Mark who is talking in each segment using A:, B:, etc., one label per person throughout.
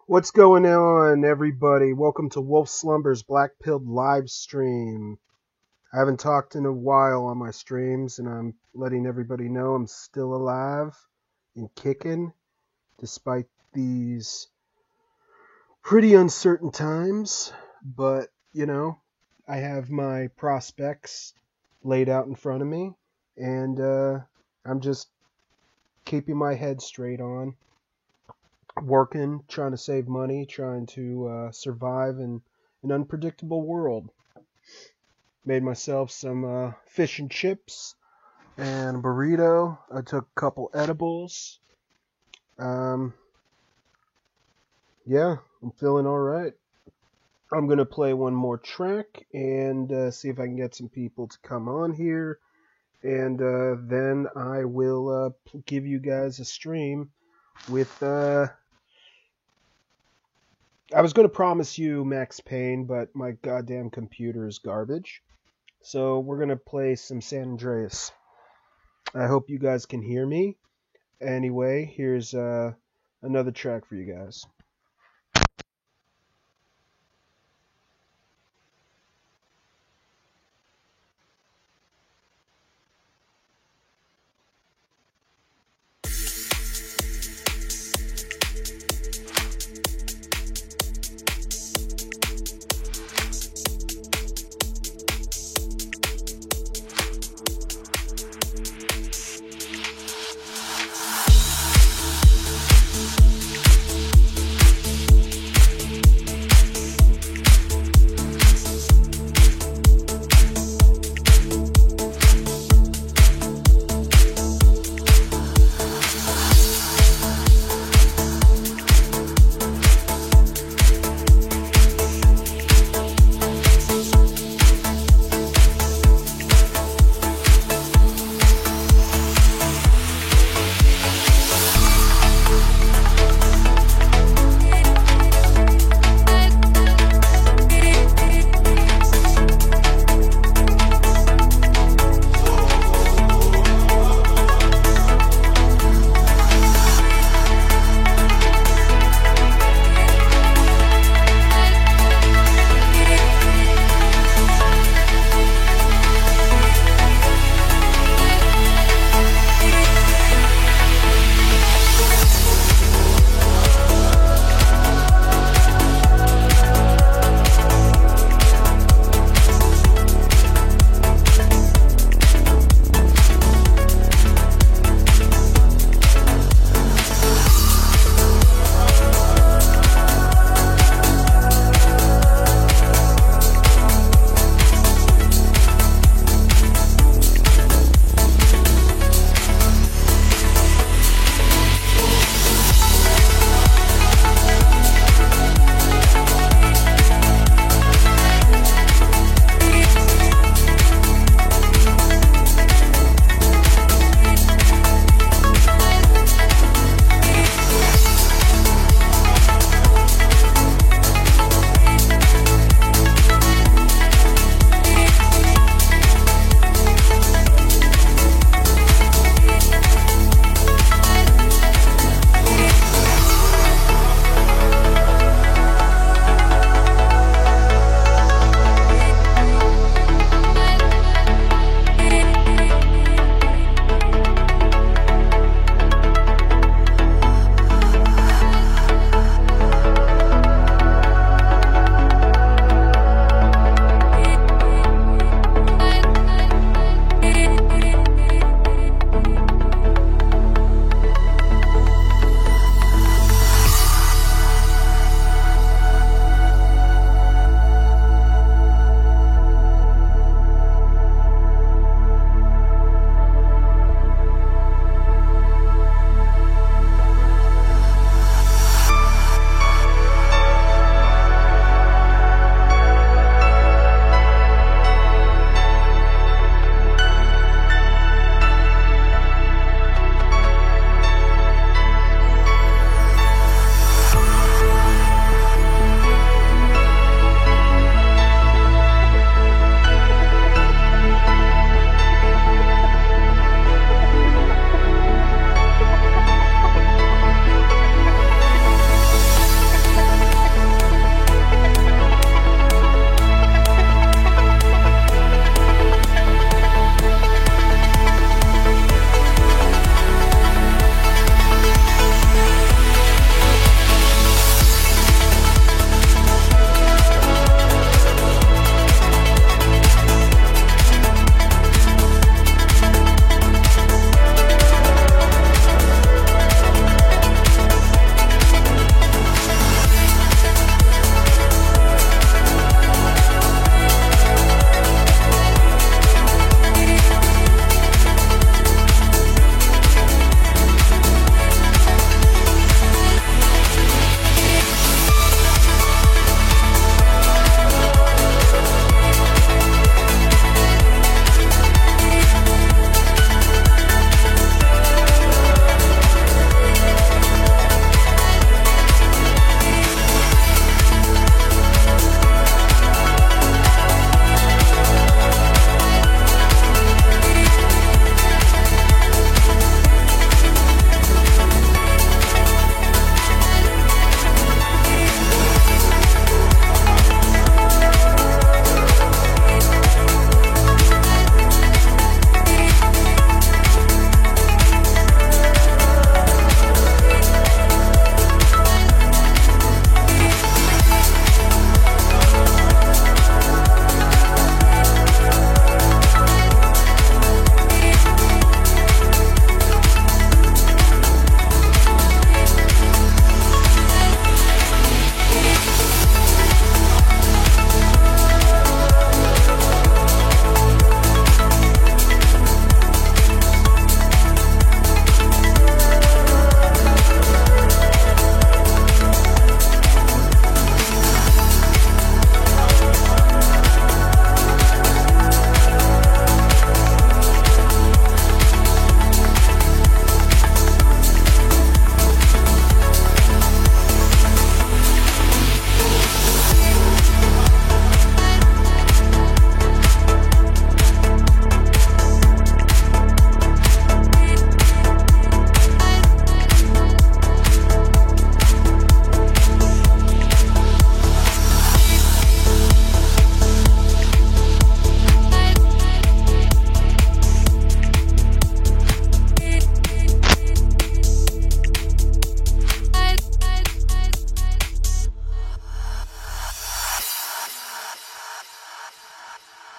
A: What's going on, everybody? Welcome to Wolf Slumber's Black Pilled live stream. I haven't talked in a while on my streams, and I'm letting everybody know I'm still alive and kicking, despite these pretty uncertain times. But, I have my prospects laid out in front of me, and I'm just keeping my head straight on. Working, trying to save money, trying to survive in an unpredictable world. Made myself some fish and chips and a burrito. I took a couple edibles. Yeah, I'm feeling all right. I'm going to play one more track and see if I can get some people to come on here. And then I will give you guys a stream with... I was going to promise you Max Payne, but my goddamn computer is garbage. So we're going to play some San Andreas. I hope you guys can hear me. Anyway, here's another track for you guys.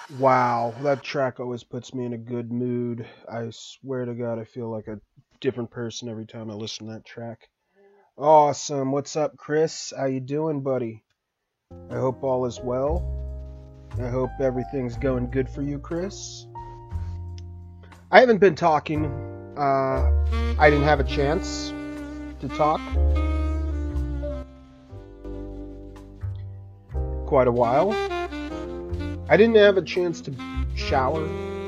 A: Wow, that track always puts me in a good mood. I swear to God, I feel like a different person every time I listen to that track. Awesome. What's up, Chris? How you doing, buddy? I hope all is well. I hope everything's going good for you, Chris. I haven't been talking. I didn't have a chance to talk quite a while. I didn't have a chance to shower.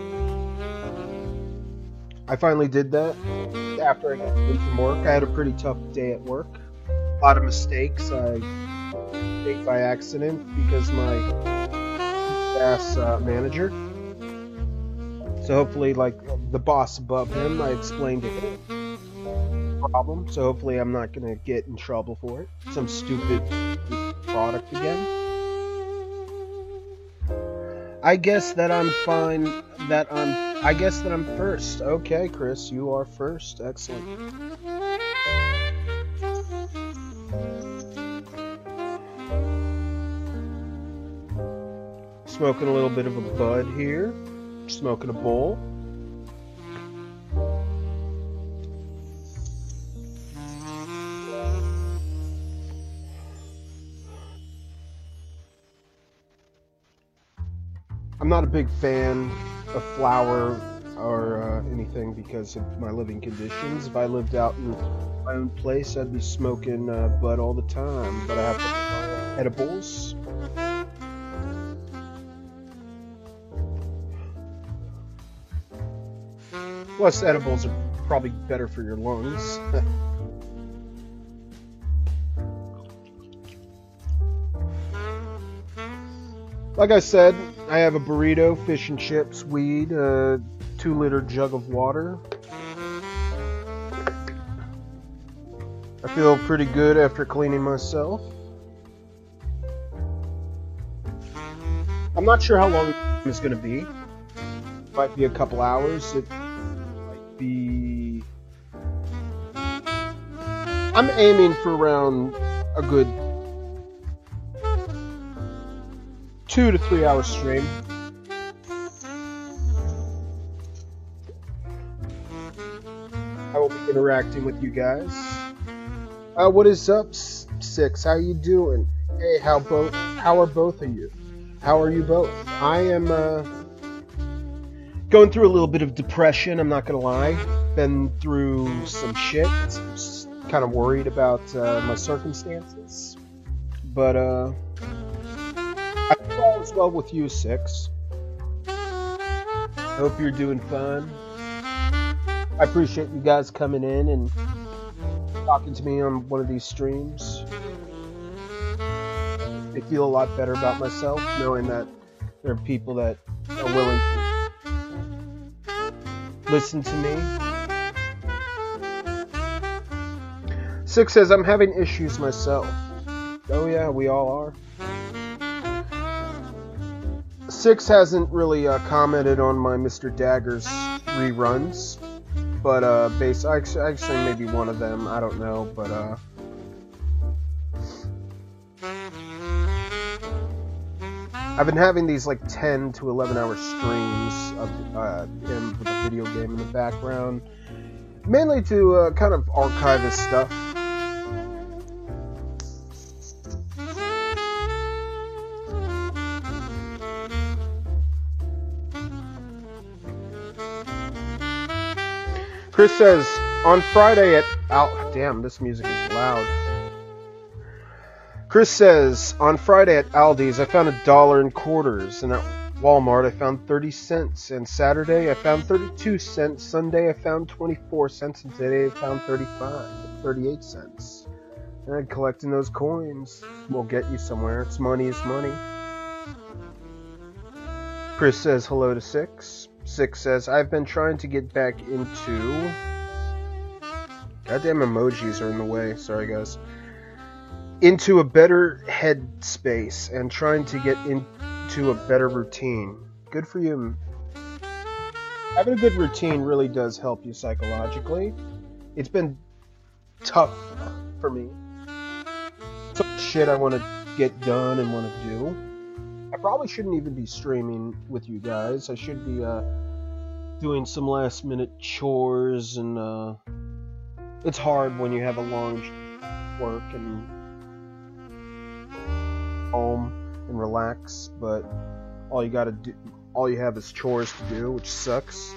A: I finally did that after I got in from work. I had a pretty tough day at work. A lot of mistakes I made by accident because my ass manager. So hopefully, like the boss above him, I explained to him the problem. So hopefully, I'm not gonna get in trouble for it. Some stupid product again. I guess that I'm fine. I guess that I'm first. Okay, Chris, you are first. Excellent. Smoking a little bit of a bud here. Smoking a bowl. I'm not a big fan of flour or anything because of my living conditions. If I lived out in my own place, I'd be smoking bud all the time. But I have to buy edibles. Plus, edibles are probably better for your lungs. Like I said, I have a burrito, fish and chips, weed, a 2-liter jug of water. I feel pretty good after cleaning myself. I'm not sure how long it's going to be. It might be a couple hours. It might be... I'm aiming for around a good 2 to 3 hour stream. I will be interacting with you guys. What is up, Six? How you doing? Hey, how are both of you? How are you both? I am going through a little bit of depression. I'm not gonna lie. Been through some shit. Kind of worried about my circumstances, but I hope all is well with you, Six. Hope you're doing fine. I appreciate you guys coming in and talking to me on one of these streams. I feel a lot better about myself knowing that there are people that are willing to listen to me. Six says, I'm having issues myself. Oh yeah, we all are. Six hasn't really commented on my Mr. Daggers reruns, but actually maybe one of them, I don't know, but I've been having these like 10 to 11 hour streams of him with a video game in the background, mainly to kind of archive his stuff. Chris says, on Friday at damn, this music is loud. Chris says, on Friday at Aldi's, I found $1 in quarters, and at Walmart, I found 30 cents, and Saturday, I found 32 cents, Sunday, I found 24 cents, and today, I found 38 cents. And collecting those coins will get you somewhere. It's money is money. Chris says, hello to Six. Six says, I've been trying to get back into... Goddamn emojis are in the way. Sorry, guys. Into a better headspace and trying to get into a better routine. Good for you. Having a good routine really does help you psychologically. It's been tough for me. So shit I want to get done and want to do. I probably shouldn't even be streaming with you guys. I should be doing some last minute chores, and it's hard when you have a long work and home and relax, but all you have is chores to do, which sucks.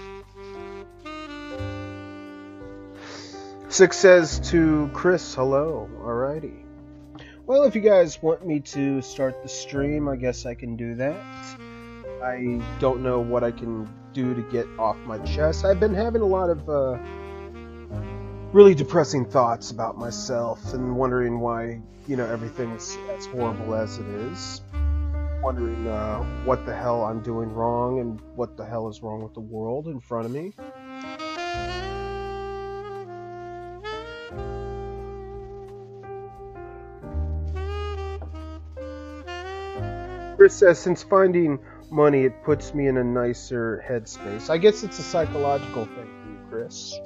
A: Six says to Chris, hello. Alrighty. Well, if you guys want me to start the stream, I guess I can do that. I don't know what I can do to get off my chest. I've been having a lot of really depressing thoughts about myself and wondering why, everything's as horrible as it is. Wondering what the hell I'm doing wrong and what the hell is wrong with the world in front of me. Chris says, since finding money, it puts me in a nicer headspace. I guess it's a psychological thing for you, Chris.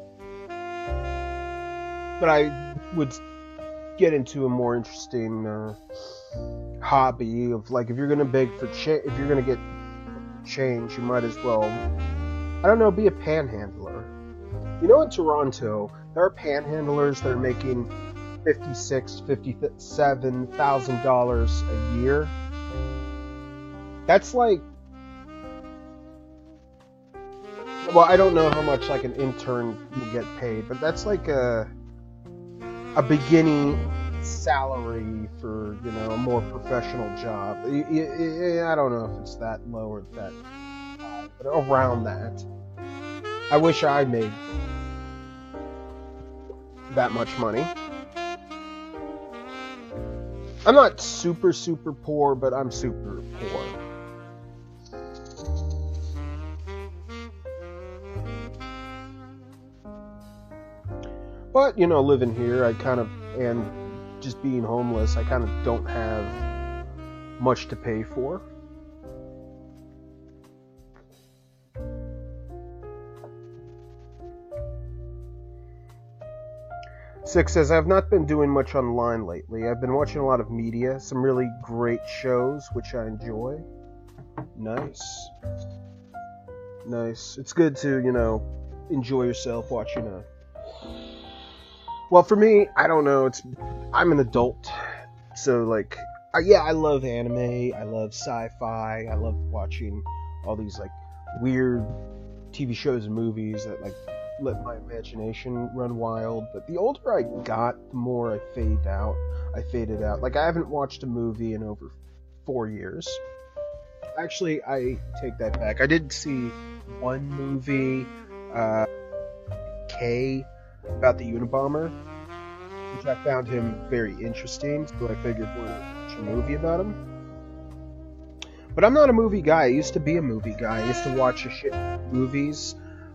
A: But I would get into a more interesting hobby of, like, if you're gonna beg for if you're gonna get change, you might as well, I don't know, be a panhandler. In Toronto, there are panhandlers that are making $56,000, $57,000 a year. That's like, well, I don't know how much like an intern will get paid, but that's like a beginning salary for, a more professional job. I don't know if it's that low or that high, but around that. I wish I made that much money. I'm not super, super poor, but I'm super poor. But, living here, and just being homeless, I kind of don't have much to pay for. Six says, I've not been doing much online lately. I've been watching a lot of media, some really great shows, which I enjoy. Nice. It's good to, enjoy yourself watching Well, for me, I don't know, I'm an adult, so, like, I love anime, I love sci-fi, I love watching all these, like, weird TV shows and movies that, like, let my imagination run wild. But the older I got, the more I faded out. Like, I haven't watched a movie in over 4 years. Actually, I take that back. I did see one movie, K, about the Unabomber, which I found him very interesting, so I figured why not watch a movie about him. But I'm not a movie guy. I used to be a movie guy. I used to watch a shit movies,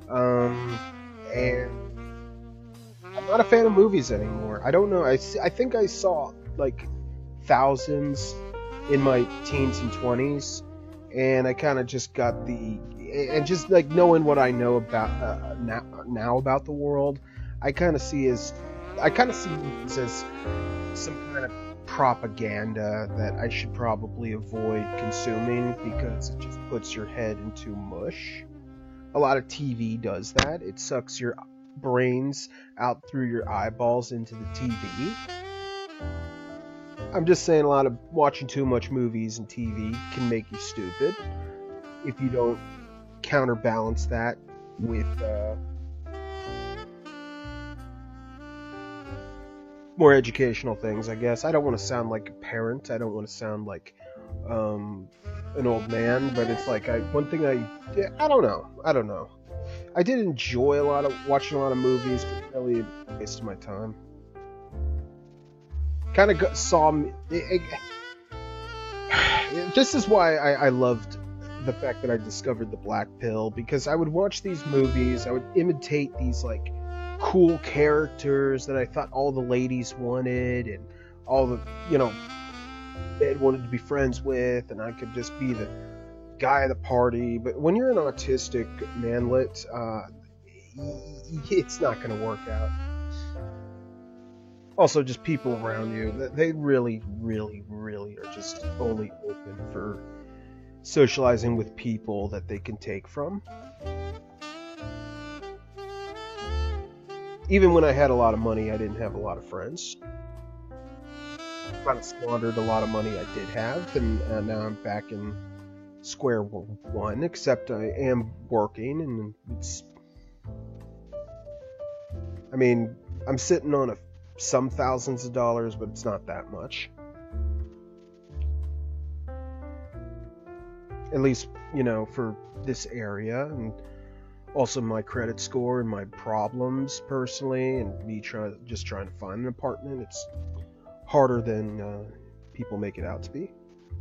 A: and I'm not a fan of movies anymore. I don't know. I think I saw like thousands in my teens and 20s, and I kind of just got and just like knowing what I know about now about the world, I kind of see movies as some kind of propaganda that I should probably avoid consuming because it just puts your head into mush. A lot of TV does that. It sucks your brains out through your eyeballs into the TV. I'm just saying, watching too much movies and TV can make you stupid if you don't counterbalance that with more educational things, I guess. I don't want to sound like a parent. I don't want to sound like an old man, but it's like I don't know. I did enjoy watching a lot of movies, but really a waste of my time. Kind of saw me. This is why I loved the fact that I discovered the Black Pill, because I would watch these movies, I would imitate these like cool characters that I thought all the ladies wanted and all the men wanted to be friends with, and I could just be the guy at the party. But when you're an autistic manlet, it's not going to work out. Also, just people around you, they really, really, really are just only open for socializing with people that they can take from. Even when I had a lot of money, I didn't have a lot of friends. Kind of squandered a lot of money I did have, and now I'm back in square one, except I am working, and it's... I mean, I'm sitting on some thousands of dollars, but it's not that much. At least, you know, for this area, and also my credit score and my problems personally, and me just trying to find an apartment. It's harder than people make it out to be.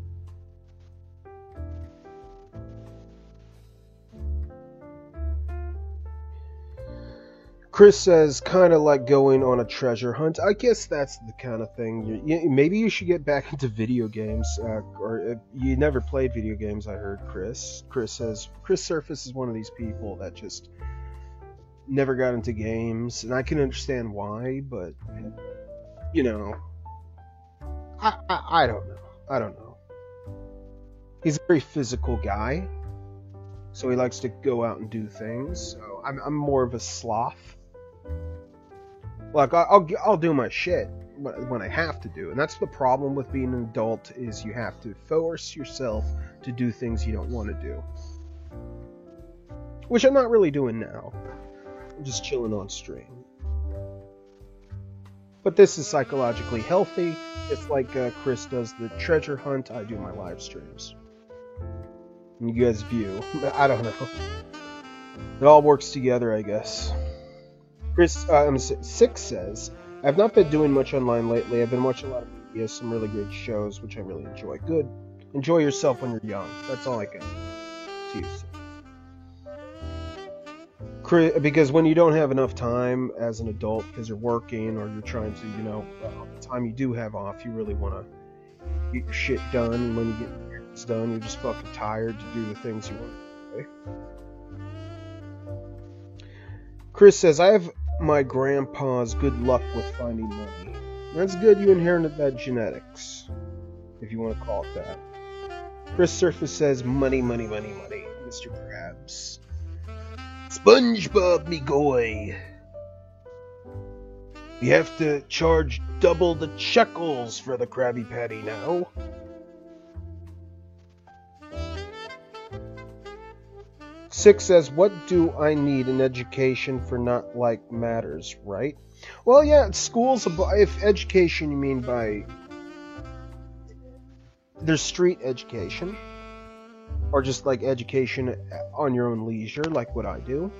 A: Chris says, kind of like going on a treasure hunt. I guess that's the kind of thing. Maybe you should get back into video games. Or you never played video games, I heard, Chris. Chris says, Chris Surface is one of these people that just never got into games. And I can understand why, but, you know, I don't know. I don't know. He's a very physical guy, so he likes to go out and do things. So I'm more of a sloth. Like, I'll do my shit when I have to do, and that's the problem with being an adult, is you have to force yourself to do things you don't want to do. Which I'm not really doing now. I'm just chilling on stream. But this is psychologically healthy. It's like Chris does the treasure hunt, I do my live streams. And you guys view. I don't know. It all works together, I guess. Chris Six says, I've not been doing much online lately. I've been watching a lot of videos, some really great shows, which I really enjoy. Good. Enjoy yourself when you're young. That's all I can to you. Chris, because when you don't have enough time as an adult because you're working or you're trying to, you know, the time you do have off, you really want to get your shit done. And when you get your shit done, you're just fucking tired to do the things you want to do. Chris says, I have my grandpa's good luck with finding money. That's good, you inherited that genetics, if you want to call it that. Chris Surface says, money, money, money, money, Mr. Krabs. SpongeBob, me goy. We have to charge double the shekels for the Krabby Patty now. Six says, what do I need in education for not like matters, right? Well, yeah, schools, if education you mean by, there's street education, or just like education on your own leisure, like what I do.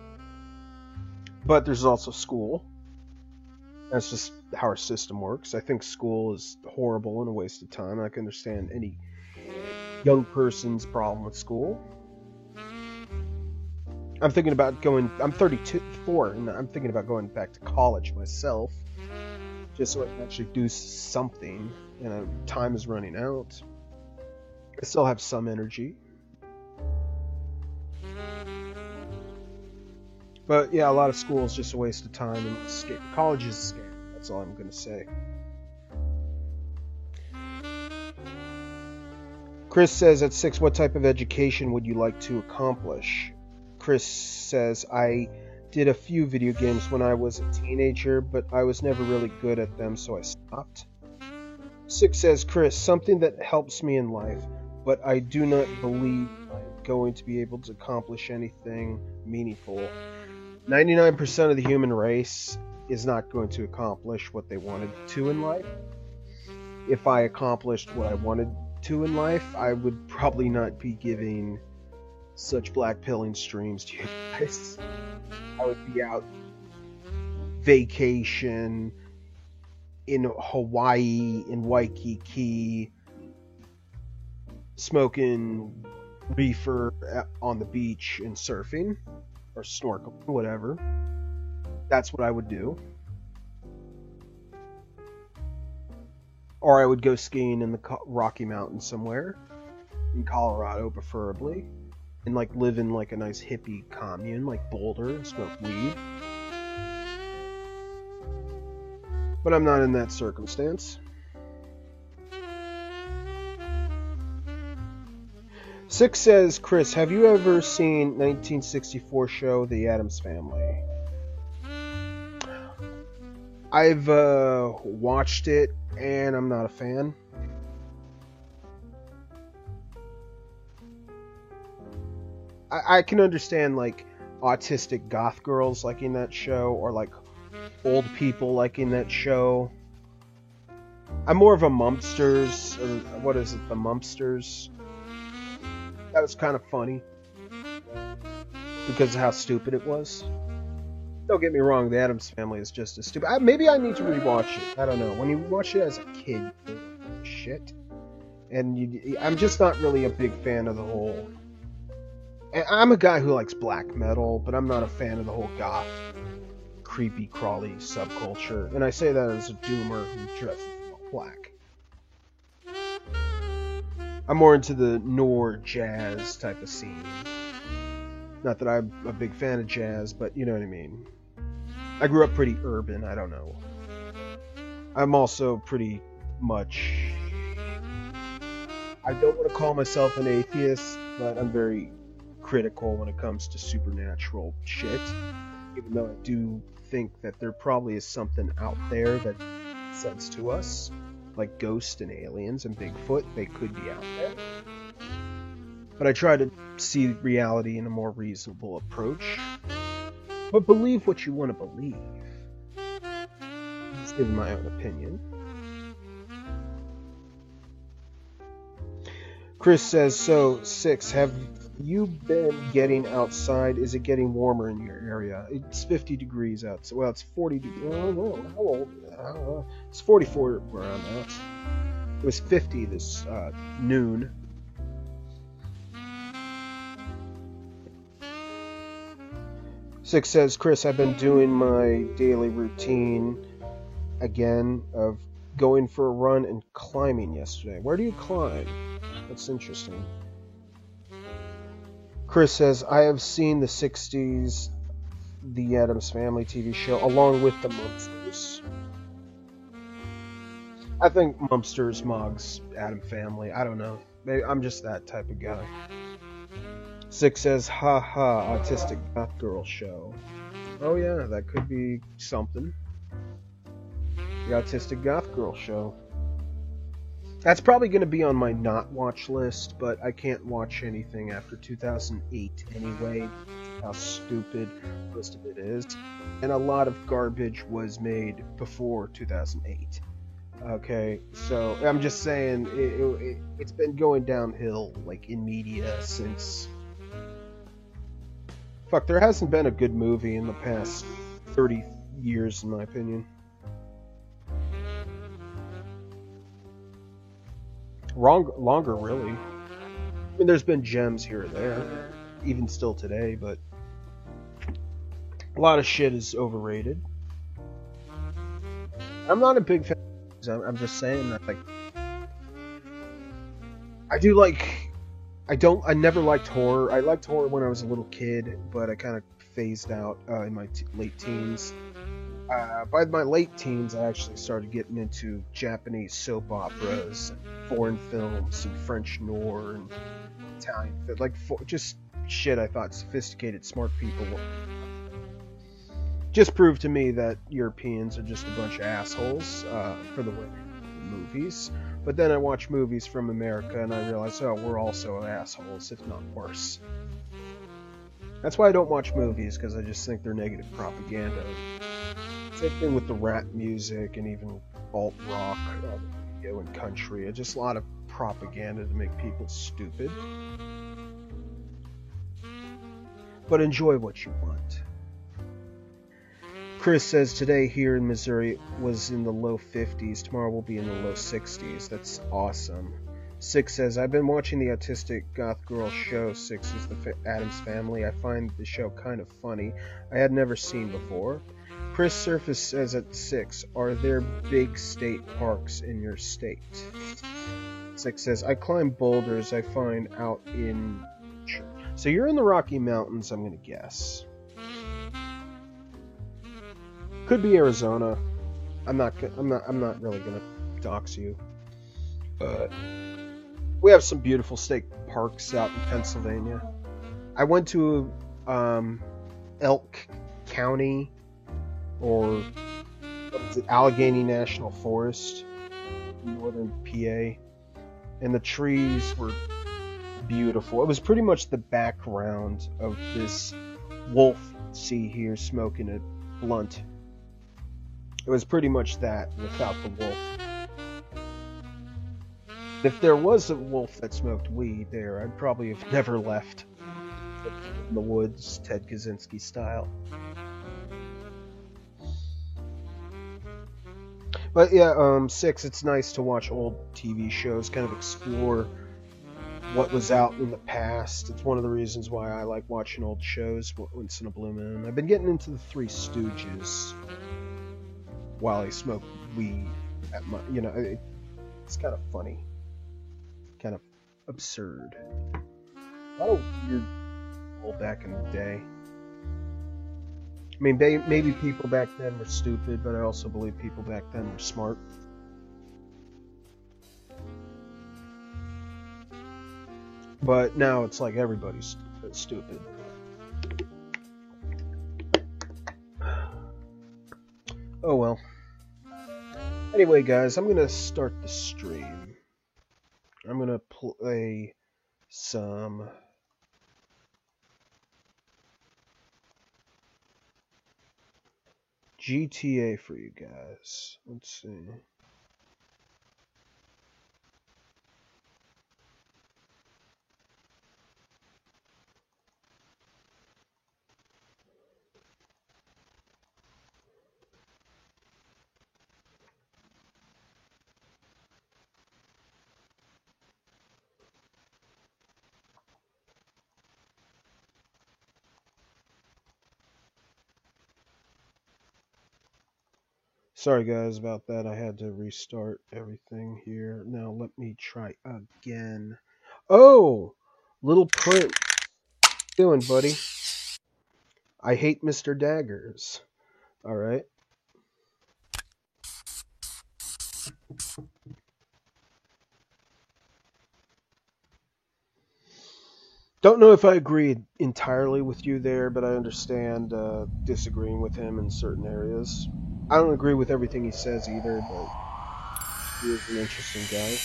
A: But there's also school. That's just how our system works. I think school is horrible and a waste of time. I can understand any young person's problem with school. I'm thinking about I'm 34, and I'm thinking about going back to college myself, just so I can actually do something. You know, time is running out. I still have some energy. But yeah, a lot of school is just a waste of time, and college is a scam. That's all I'm going to say. Chris says, at 6, what type of education would you like to accomplish? Chris says, I did a few video games when I was a teenager, but I was never really good at them, so I stopped. 6 says, Chris, something that helps me in life, but I do not believe I'm going to be able to accomplish anything meaningful. 99% of the human race is not going to accomplish what they wanted to in life. If I accomplished what I wanted to in life, I would probably not be giving such black-pilling streams to you guys. I would be out vacation in Hawaii, in Waikiki, smoking reefer on the beach and surfing or snorkeling, whatever. That's what I would do. Or I would go skiing in the Rocky Mountains somewhere, in Colorado preferably, and like live in like a nice hippie commune like Boulder and smoke weed. But I'm not in that circumstance. Six says, Chris, have you ever seen 1964 show The Addams Family? I've watched it, and I'm not a fan. I can understand, like, autistic goth girls liking that show, or, like, old people liking that show. I'm more of a Mumpsters. What is it? The Mumpsters. That was kind of funny because of how stupid it was. Don't get me wrong, The Addams Family is just as stupid. Maybe I need to rewatch it. I don't know. When you watch it as a kid, you feel shit. And I'm just not really a big fan of the whole... I'm a guy who likes black metal, but I'm not a fan of the whole goth, creepy, crawly subculture. And I say that as a doomer who dresses black. I'm more into the noir jazz type of scene. Not that I'm a big fan of jazz, but you know what I mean. I grew up pretty urban, I don't know. I'm also pretty much... I don't want to call myself an atheist, but I'm very critical when it comes to supernatural shit. Even though I do think that there probably is something out there that makes sense to us. Like ghosts and aliens and Bigfoot, they could be out there. But I try to see reality in a more reasonable approach. But believe what you want to believe. Just giving my own opinion. Chris says, so, 6, have you been getting outside? Is it getting warmer in your area? It's 50 degrees outside. Well, it's 40 degrees. How old? It's 44 where I'm at. It was 50 this noon. Six says, Chris, I've been doing my daily routine again of going for a run and climbing yesterday. Where do you climb? That's interesting. Chris says, I have seen the 60s, The Addams Family TV show, along with the Mumpsters. I think Mumpsters mogs Addams Family. I don't know. Maybe I'm just that type of guy. 6 says, ha ha, autistic goth girl show. Oh yeah, that could be something. The autistic goth girl show. That's probably going to be on my not watch list, but I can't watch anything after 2008 anyway. How stupid most of it is. And a lot of garbage was made before 2008. Okay, so I'm just saying it's been going downhill like in media since... Fuck, there hasn't been a good movie in the past 30 years in my opinion. Longer, really. I mean, there's been gems here or there, even still today, but a lot of shit is overrated. I'm not a big fan. I'm just saying that, like, I never liked horror. I liked horror when I was a little kid, but I kind of phased out in my late teens. By my late teens, I actually started getting into Japanese soap operas, and foreign films, and French noir, and Italian, like just shit I thought sophisticated, smart people just proved to me that Europeans are just a bunch of assholes for the way movies. But then I watch movies from America, and I realize, oh, we're also assholes, if not worse. That's why I don't watch movies, because I just think they're negative propaganda. Same thing with the rap music and even alt rock, radio and country. It's just a lot of propaganda to make people stupid. But enjoy what you want. Chris says today here in Missouri was in the low 50s. Tomorrow will be in the low 60s. That's awesome. 6 says, I've been watching the autistic goth girl show. 6 is the Addams Family. I find the show kind of funny. I had never seen before. Chris Surface says at 6, are there big state parks in your state? 6 says, I climb boulders I find out in nature. So you're in the Rocky Mountains, I'm going to guess. Could be Arizona. I'm not really going to dox you. We have some beautiful state parks out in Pennsylvania. I went to Elk County, or what is it, Allegheny National Forest, in northern PA, and the trees were beautiful. It was pretty much the background of this wolf see here smoking a blunt. It was pretty much that without the wolf. If there was a wolf that smoked weed there, I'd probably have never left in the woods, Ted Kaczynski style. But yeah, 6, it's nice to watch old TV shows, kind of explore what was out in the past. It's one of the reasons why I like watching old shows once in a blue moon. I've been getting into the Three Stooges while I smoke weed at my, it's kind of funny, kind of absurd. A lot of weird people back in the day. I mean, maybe people back then were stupid, but I also believe people back then were smart. But now it's like everybody's stupid. Oh well. Anyway, guys, I'm gonna start the stream. I'm gonna play some GTA for you guys. Let's see. Sorry guys about that, I had to restart everything here. Now let me try again. Oh! Little Prince. How you doing, buddy? I hate Mr. Daggers. Alright. Don't know if I agreed entirely with you there, but I understand disagreeing with him in certain areas. I don't agree with everything he says either, but he is an interesting guy.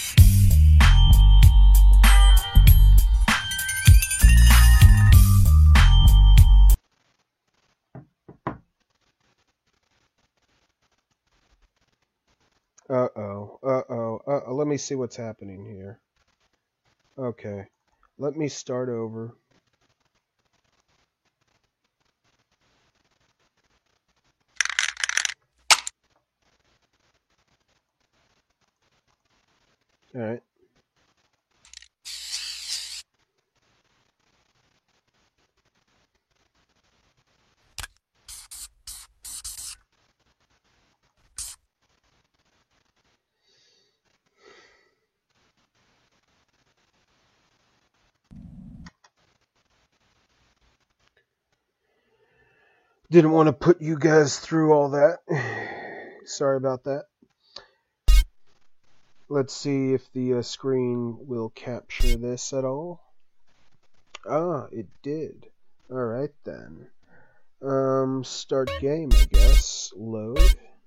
A: Uh-oh. Let me see what's happening here. Okay. Let me start over. Alright. Didn't want to put you guys through all that. Sorry about that. Let's see if the screen will capture this at all. Ah, it did. Alright then. Start game, I guess. Load.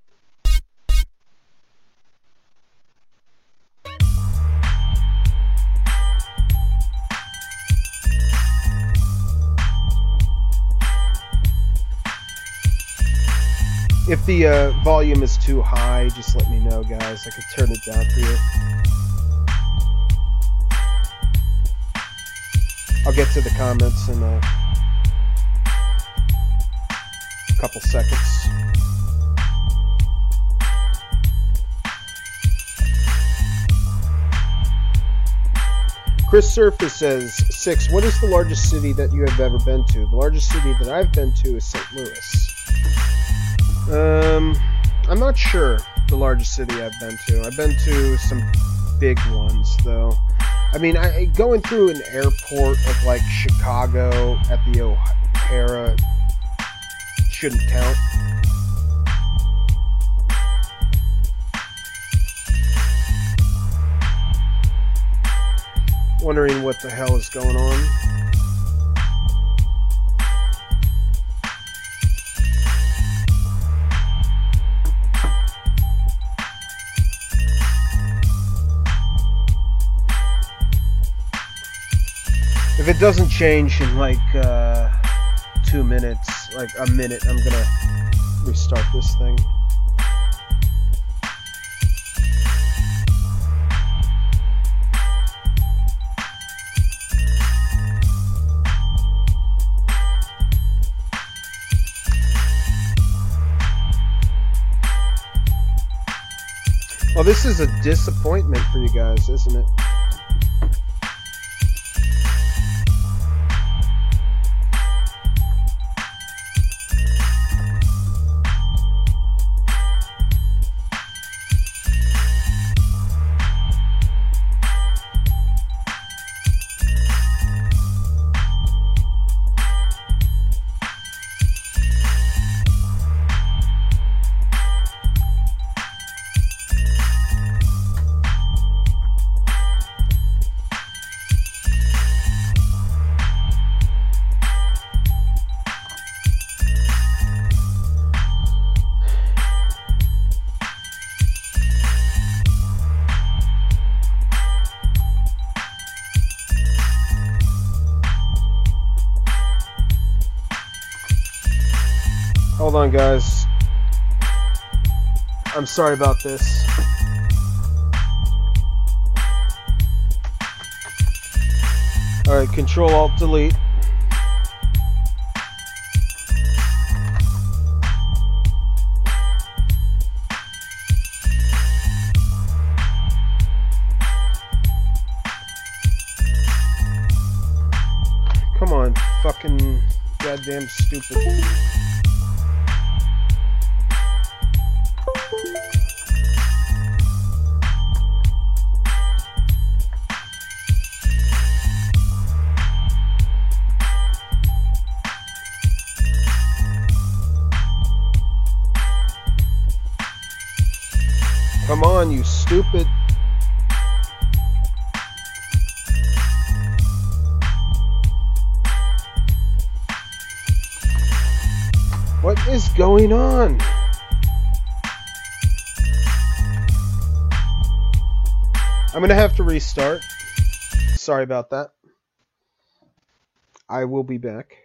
A: If the volume is too high, just let me know, guys. I could turn it down for you. I'll get to the comments in a couple seconds. Chris Surface says, 6, what is the largest city that you have ever been to? The largest city that I've been to is St. Louis. I'm not sure the largest city I've been to. I've been to some big ones, though. I mean, going through an airport of, like, Chicago at the O'Hara shouldn't count. Wondering what the hell is going on. If it doesn't change in like 2 minutes, like a minute, I'm gonna restart this thing. Well, this is a disappointment for you guys, isn't it? Hold on, guys. I'm sorry about this. Alright, Control-Alt-Delete. Come on, fucking goddamn stupid. Come on, you stupid. What is going on? I'm gonna have to restart. Sorry about that. I will be back.